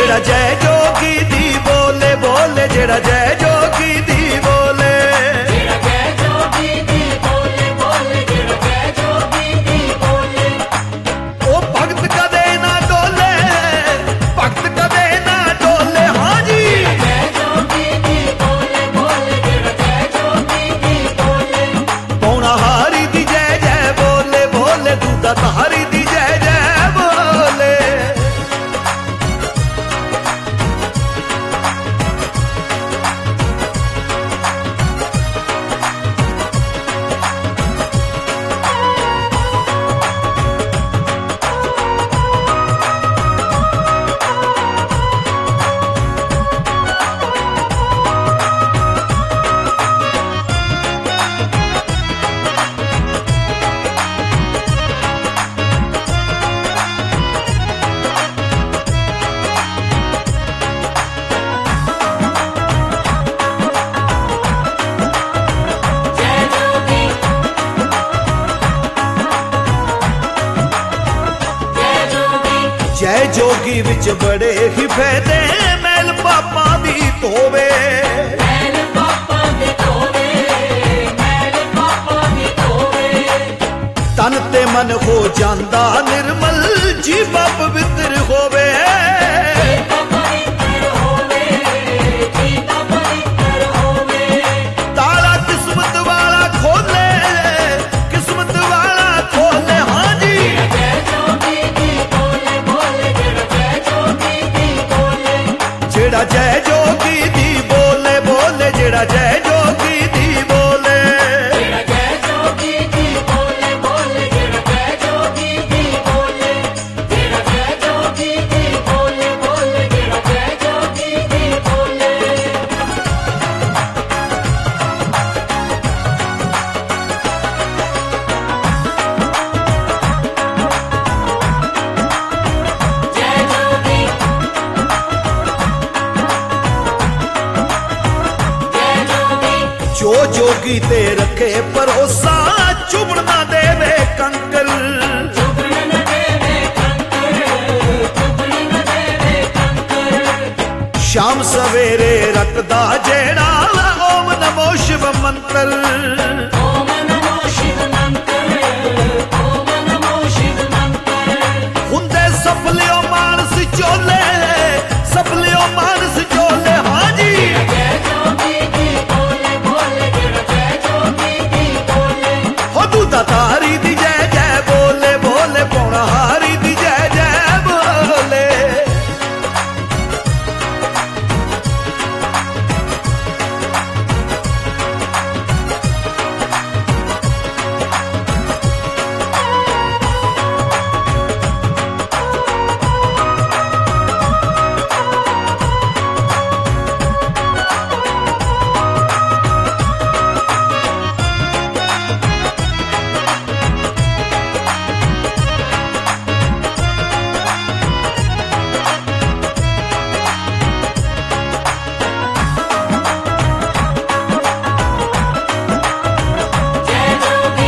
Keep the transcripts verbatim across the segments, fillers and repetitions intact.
जेड़ा जय जोगी दी बोले बोले जेड़ा जय जोगी दी बोले जेड़ा जय जोगी दी बोले बोले जेड़ा जय जोगी दी बोले ओ भगत कदे ना डोले भगत कदे ना डोले हाँ जी जय जोगी दी बोले बोले जेड़ा जय जोगी दी बोले पौना हारी दी जय जय बोले बोले दूधा तारी दी जय जय बोले जय जोगी जय जोगी जय जोगी विच बड़े ही फायदे मैल पापा दी धोवे मैल पापा दी धोवे मैल पापा दी धोवे तन ते मन हो जांदा निर्मल जीवा पवित्र होवे पवित्र होवे जीता पवित्र होवे ताला किस्मत वाला खोले किस्मत वाला खोले हाँ जी जय जोगी दी बोले बोले जेड़ा जय जोगी दी बोले जेड़ा जय जोगी दी बोले बोले जेड़ा जय जोगी दी बोले जेड़ा जय जोगी दी बोले बोले जेड़ा जय जोगी दी बोले जेड़ा जय जोगी दी बोले बोले जेड़ा जय जोगी दी बोले जय जोगी जय जोगी जो जोगी ते रखे भरोसा चुभन ना देवे कंकर चुभन न देवे कंकर चुभन न देवे कंकर शाम सवेरे रटदा जेड़ा ओम नमो शिव मंत्र ओम नमो शिव मंत्र ओम नमो शिव मंत्र हुंदे सफलियो मानस चोले सफलियो मानस चोले हाँ जी जय जोगी दी बोले बोले जेड़ा जय जोगी दी बोले हो दूधा तारी दी जय जय बोले बोले पौना हारी दी जय जय बोले जय जोगी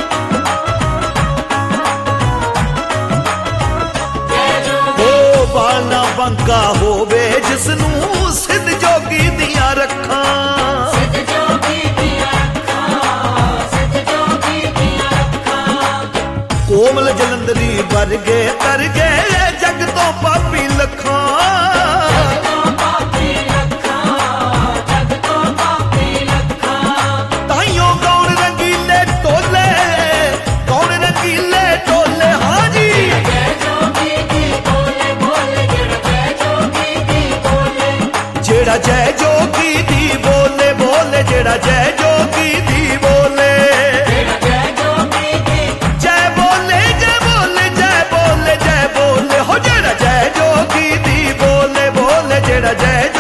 जय जोगी ओ बाला बंका होवे जिसनू सिद्ध जोगी दियां रखां सिद्ध जोगी दिया रखा सिद्ध जोगी दिया रखा कोमल जलंधरी वर्गे कर गए जग तो पापी लखां तो पापी लखा जग तो पापी लखा ताइयों कौन रंगीले टोले कौन रंगीले टोले हाँ जी जय जोगी दी बोले बोले जेड़ा जय जोगी दी बोले जेड़ा जय जोगी दी बोले बोले जेड़ा जय जोगी दी बोले जेड़ा जय जोगी दी जय बोले जय बोले जय बोले जय बोले हो जेड़ा जय जोगी दी बोले बोले जेड़ा जय